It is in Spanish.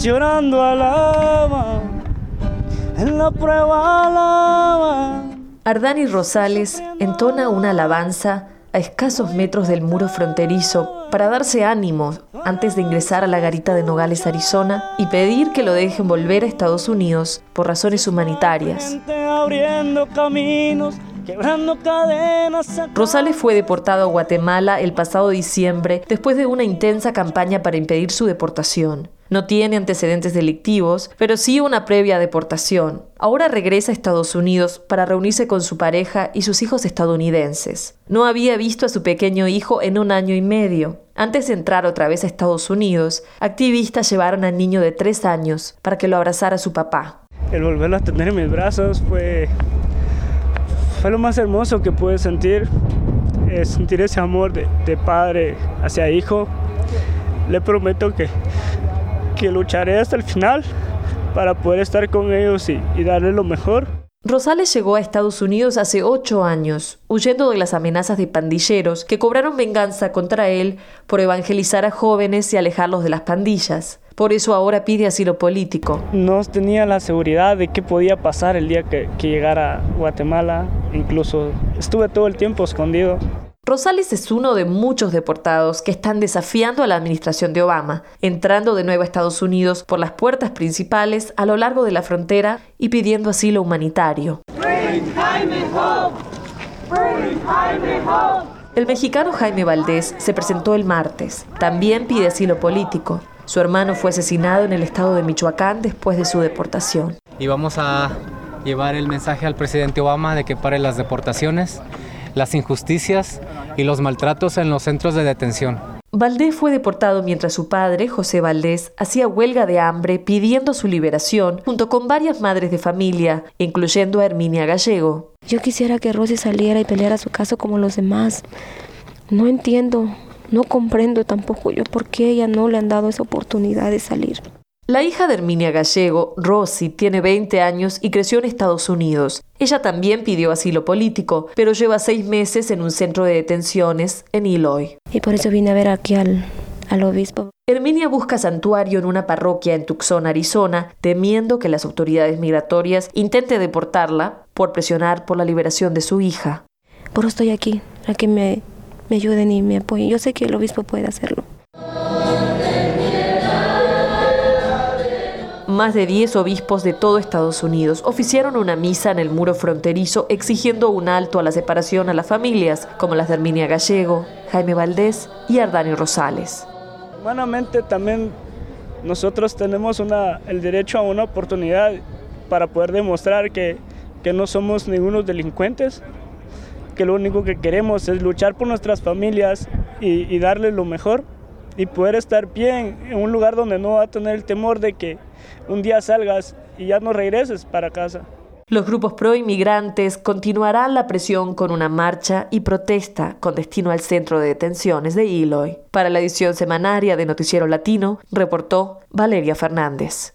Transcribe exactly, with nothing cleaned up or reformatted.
llorando alaba, en la prueba alaba. Ardani Rosales entona una alabanza a escasos metros del muro fronterizo para darse ánimo antes de ingresar a la garita de Nogales, Arizona, y pedir que lo dejen volver a Estados Unidos por razones humanitarias. Rosales fue deportado a Guatemala el pasado diciembre después de una intensa campaña para impedir su deportación. No tiene antecedentes delictivos, pero sí una previa deportación. Ahora regresa a Estados Unidos para reunirse con su pareja y sus hijos estadounidenses. No había visto a su pequeño hijo en un año y medio. Antes de entrar otra vez a Estados Unidos, activistas llevaron al niño de tres años para que lo abrazara su papá. El volverlo a tener en mis brazos fue, fue lo más hermoso que pude sentir. Eh, sentir ese amor de, de padre hacia hijo. Le prometo que que lucharé hasta el final para poder estar con ellos y, y darles lo mejor. Rosales llegó a Estados Unidos hace ocho años, huyendo de las amenazas de pandilleros que cobraron venganza contra él por evangelizar a jóvenes y alejarlos de las pandillas. Por eso ahora pide asilo político. No tenía la seguridad de qué podía pasar el día que, que llegara a Guatemala. Incluso estuve todo el tiempo escondido. Rosales es uno de muchos deportados que están desafiando a la administración de Obama, entrando de nuevo a Estados Unidos por las puertas principales a lo largo de la frontera y pidiendo asilo humanitario. El mexicano Jaime Valdés se presentó el martes. También pide asilo político. Su hermano fue asesinado en el estado de Michoacán después de su deportación. Y vamos a llevar el mensaje al presidente Obama de que pare las deportaciones, las injusticias y los maltratos en los centros de detención. Valdés fue deportado mientras su padre, José Valdés, hacía huelga de hambre pidiendo su liberación junto con varias madres de familia, incluyendo a Herminia Gallego. Yo quisiera que Rosy saliera y peleara su caso como los demás. No entiendo, no comprendo tampoco yo por qué ella no le han dado esa oportunidad de salir. La hija de Herminia Gallego, Rosy, tiene veinte años y creció en Estados Unidos. Ella también pidió asilo político, pero lleva seis meses en un centro de detenciones en Eloy. Y por eso vine a ver aquí al, al obispo. Herminia busca santuario en una parroquia en Tucson, Arizona, temiendo que las autoridades migratorias intenten deportarla por presionar por la liberación de su hija. Por eso estoy aquí, para que me, me ayuden y me apoyen. Yo sé que el obispo puede hacerlo. Más de diez obispos de todo Estados Unidos oficiaron una misa en el muro fronterizo exigiendo un alto a la separación a las familias, como las de Herminia Gallego, Jaime Valdés y Ardani Rosales. Humanamente también nosotros tenemos una, el derecho a una oportunidad para poder demostrar que, que no somos ningunos delincuentes, que lo único que queremos es luchar por nuestras familias y, y darles lo mejor y poder estar bien en un lugar donde no va a tener el temor de que un día salgas y ya no regreses para casa. Los grupos pro-inmigrantes continuarán la presión con una marcha y protesta con destino al centro de detenciones de Eloy. Para la edición semanaria de Noticiero Latino, reportó Valeria Fernández.